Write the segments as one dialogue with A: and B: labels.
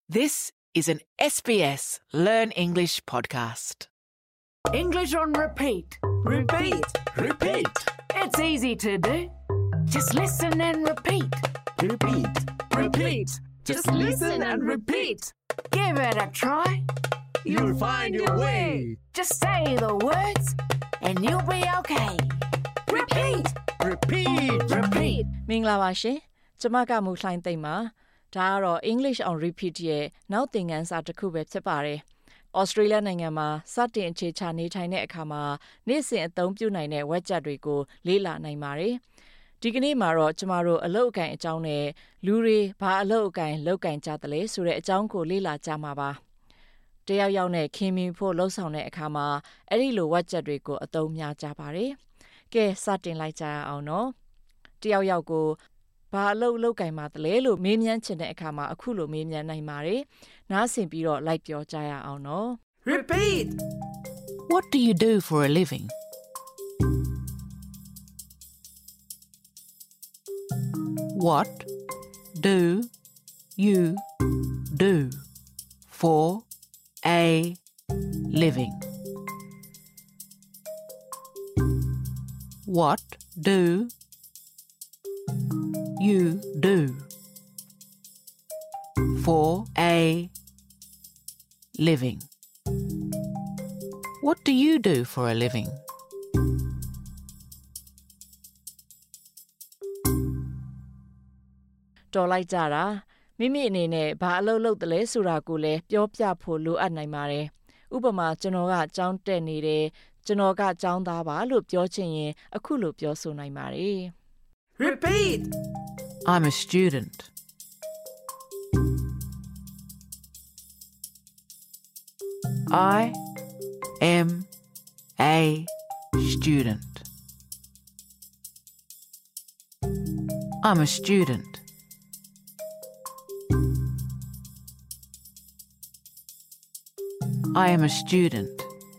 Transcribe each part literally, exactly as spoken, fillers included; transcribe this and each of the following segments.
A: This is an S B S Learn English podcast.
B: English on repeat.
C: Repeat, repeat,
B: It's easy to do. Just listen and repeat.
C: repeat, repeat. Just listen and repeat.
B: Give it a try.
C: You'll find your way.
B: Just say the words and you'll be okay. Repeat.
C: Repeat,
B: Repeat.
D: မင်္ဂလာပါရှင်ကျမကမူလှိုင်းသိမ့်ပါဒါကတော့ English on Repeat ရဲ့နောက်သင်ခန်းစာတစ်ခုပဲဖြစ်ပါတယ်။ Australia နိုင်ငံမှာစတင်အခြေချနေထိုင်တဲ့အခါမှာနေ့စဉ်အသုံးပြုနိုင်တဲ့ word တွေကိုလေ့လာနိုင်ပါတယ်။ဒီကနေ့မှာတော့ကျမတို့အလုပ်အကင်အကြောင်းနဲ့လူတွေဘာအလုပ်အကင်လုပ်ကင်ကြသလဲဆိုတဲ့အကြောင်းကိုလေ့လာကြမှာပါ။တယောက်ယောက်နဲ့ခင်မင်ဖို့လှုပ်ဆောင်တဲ့အခါမှာအဲ့ဒီလို word တွေကိုအသုံးများကြပါတယ်။ကဲစတင်လိုက်ကြရအောင်နော်။တယောက်ယောက်ကိုဘာအလုပ်လုပ်ကင်မှာတလဲလို့မေးမြန်းချင်တဲ့အခါမှာအခုလိုမေးမြန်းနိုင်ပါတယ်။နားဆင်ပြီးတော့လိုက်ပြောကြရအောင်နော်။
C: repeat.
A: What do you do for a living? What do you do for a living? What do you do for a living? What do you do for a living?
D: ။တော်လိုက်ကြတာမိမိအနေနဲ့ဘာအလုပ်လုပ်တယ်လဲဆိုတာကိုလည်းပြောပြဖို့လိုအပ်နိုင်ပါတယ်။ဥပမာကျွန်တော်ကကျောင်းတက်နေတယ်ကျွန်တော်ကကျောင်းသားပါလို့ပြောချင်ရင်အခုလိုပြောဆိုနိုင်ပါတယ်။
C: Repeat.
A: I'm a student. I am a student. I'm a student. I am a student.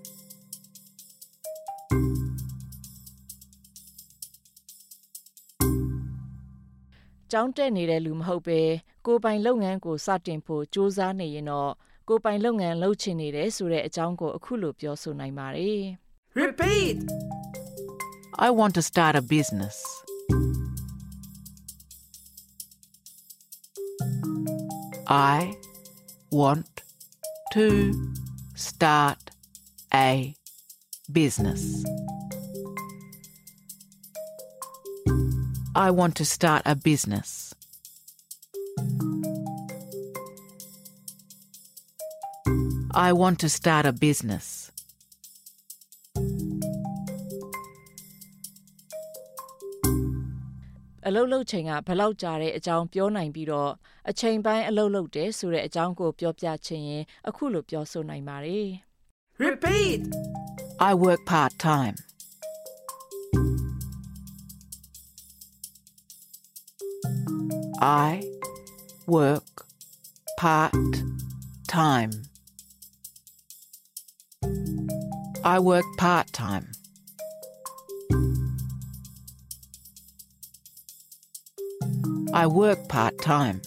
D: ။ကျောင်းတက်နေတဲ့လူမဟုတ်ပဲကိုယ်ပိုင်လုပ်ငန်းကိုစတင်ဖို့စူးစမ်းနေရင်တော့ကိုယ်ပိုင်လုပ်ငန်းလုပ်ချင်နေတယ်ဆိုတဲ့အကြောင်းကိုအခုလိုပြောဆိုနိုင်ပါတယ်။
C: Repeat.
A: I want to start a business. I want to start a business. I want to start a business. I want to start a business.
D: အလုပ်လုပ်ချိန်ကဘယ်လောက်ကြာတဲ့အကြောင်းပြောနိုင်ပြီးတော့အချိန်ပိုင်းအလုပ်လုပ်တယ်ဆိုတဲ့အကြောင်းကိုပြောပြချင်ရင်အခုလိုပြောဆိုနိုင်ပါတယ်
C: Repeat.
A: I work part-time. I work part-time. I work part-time. I work part-time.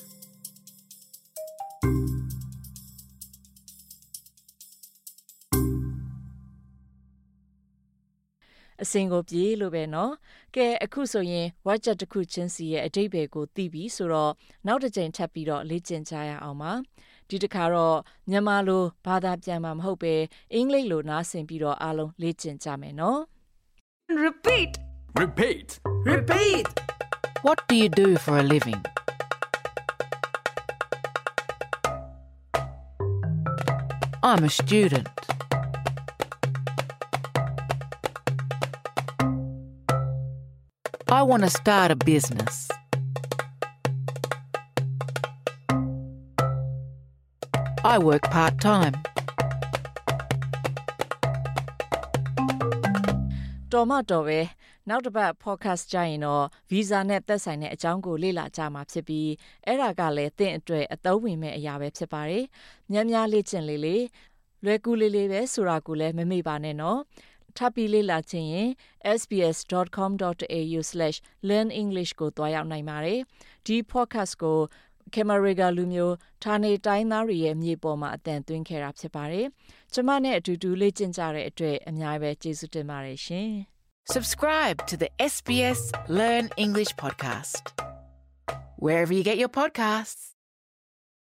A: အစင်ကိုပြေးလို့ပဲနော်ကဲအခုဆိုရင် word တစ်ခုချင်းစီရဲ့အဓိပ္ပာယ်ကိုသိပြီဆိုတော့နောက်တစ်ကြိမ်ထပ်ပြီးတော့လေ့ကျင့်ကြရအောင်ပါဒီတစ်ခါတော့မြန်မာလိုဘာသာပြန်မှာမဟုတ်ပဲအင်္ဂလိပ်လိုနားဆင်ပြီးတော့အားလုံးလေ့ကျင့်ကြမယ်နော်
B: Repeat.
C: Repeat. Repeat.
A: What do you do for a living? I'm a student. I want to start a business. I work part-time.
D: တော်မတော်ပဲနောက်တစ်ပတ် podcast ကြရင်တော့ visa နဲ့သက်ဆိုင်တဲ့အကြောင်းကိုလေ့လာကြမှာဖြစ်ပြီးအဲ့ဒါကလည်းသင်အတွက်အသုံးဝင်မဲ့အရာပဲဖြစ်ပါတယ်။များများလေ့ကျင့်လေးလေးလွယ်ကူလေးလေးပဲဆိုတာကိုလည်းမမေ့ပါနဲ့နော်။ထပ်ပြီးလေ့လာချင်ရင် s b s dot com dot a u slash learn english ကိုတွားရောက်နိုင်ပါတယ်။ဒီ podcast ကို
A: Cameriga လူမျိုးဌာနေတိုင်းသားတွေရဲ့မြေပေါ်မှာအတန်သွင်းခဲ့တာဖြစ်ပါတယ်။ကျွန်မနဲ့အတူတူလေ့ကျင့်ကြတဲ့အတွက်အများပဲကျေးဇူးတင်ပါတယ်ရှင်။
B: Subscribe to the S B S Learn English podcast wherever you get your podcasts.